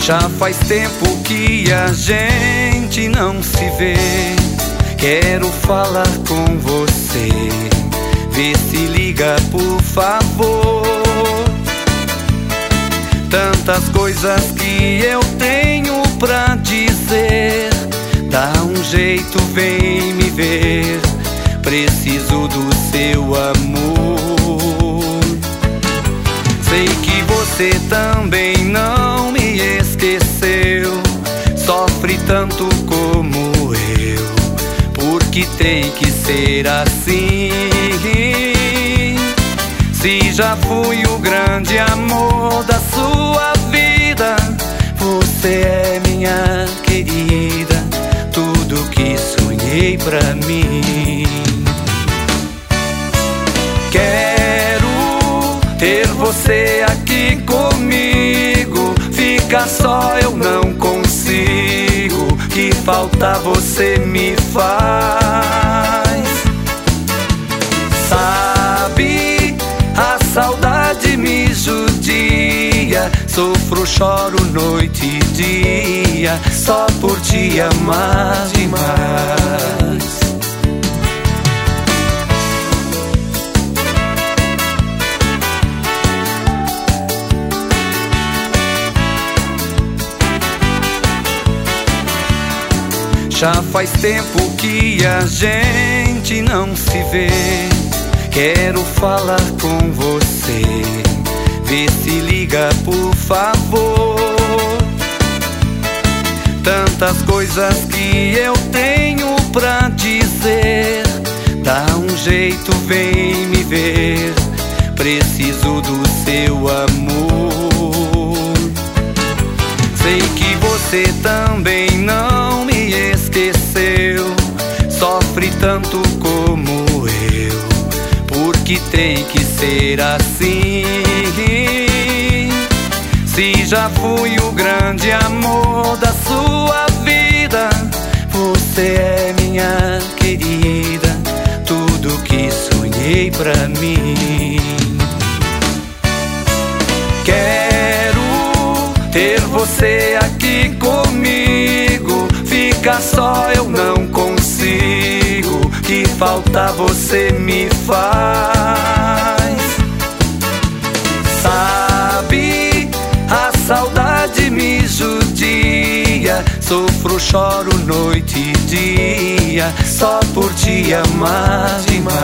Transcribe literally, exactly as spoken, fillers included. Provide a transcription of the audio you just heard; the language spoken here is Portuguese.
Já faz tempo que a gente não se vê. Quero falar com você. Vê se liga, por favor. Tantas coisas que eu tenho pra dizer. Dá um jeito, vem me ver. Preciso do seu amor. Sei que você também não me esqueceu. Sofre tanto como eu, porque tem que ser assim. Se já fui o grande amor da sua vida, você é minha querida, tudo que sonhei pra mim. Quero ter você aqui comigo. Ficar só eu não consigo. Que falta você me faz. Sabe, a saudade me judia. Sofro, choro noite e dia, só por te amar demais. Já faz tempo que a gente não se vê. Quero falar com você. Vê se liga, por favor. Tantas coisas que eu tenho pra dizer. Dá um jeito, vem me ver. Preciso do seu amor. Sei que você também não me esqueceu. Sofre tanto como eu, porque tem que ser assim. Se já fui o grande amor da sua vida, você é minha querida, tudo que sonhei pra mim. Quero ter você aqui comigo. Ficar só eu não consigo. Que falta você me faz. Sabe, a saudade me judia. Sofro, choro noite e dia, só por te amar demais.